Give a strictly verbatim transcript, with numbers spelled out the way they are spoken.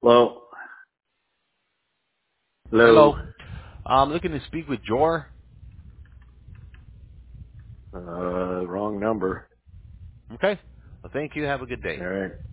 Hello? Hello? Hello. I'm looking to speak with Jor. Uh, wrong number. Okay. Well, thank you. Have a good day. All right.